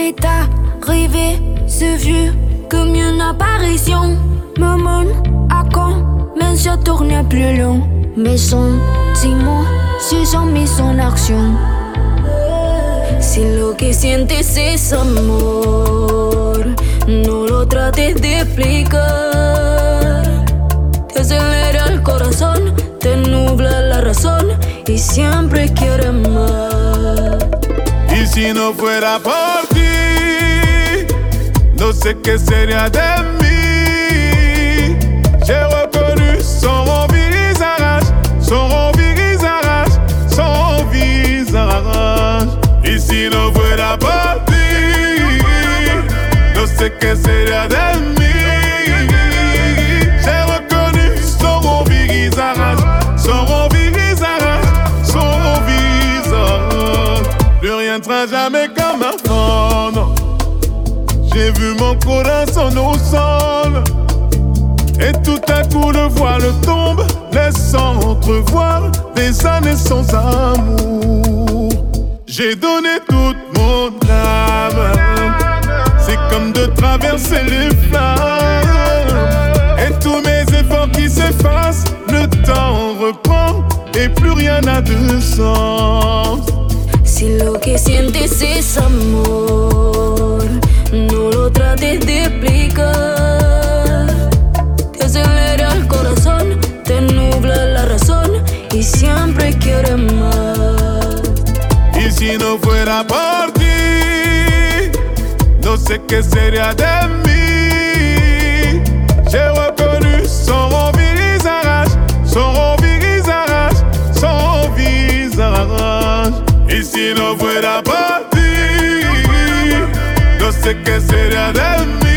est arrivé ce vieux comme une apparition. Me mène à quand, mais je tourne plus long. Mes sentiments se sont mis en action. Si lo que sientes es amor, no lo trates de explicar. Te acelera el corazón, te nubla la razón y siempre quieres más. Y si no fuera por ti, no sé qué sería de mí. J'ai reconnu son visage, son visage, son visage. Y si no fuera por ti, no sé qué sería de mí. J'ai reconnu son visage, son visage, son visage. Plus rien ne sera jamais comme avant, non. J'ai vu mon corazon au sol. Et tout à coup le voile tombe, laissant entrevoir des années sans amour. J'ai donné toute mon âme, c'est comme de traverser les flammes. Et tous mes efforts qui s'effacent, le temps reprend et plus rien n'a de sens. Si lo que sientes es amor, no lo trates de explicar. Te acelera el corazón, te nubla la razón y siempre quieres más. Y si no fuera por ti, no sé qué sería de mí. J'ai reconnu son visage, son visage, son visage. Y si no fuera por ti, no sé qué sería de mí.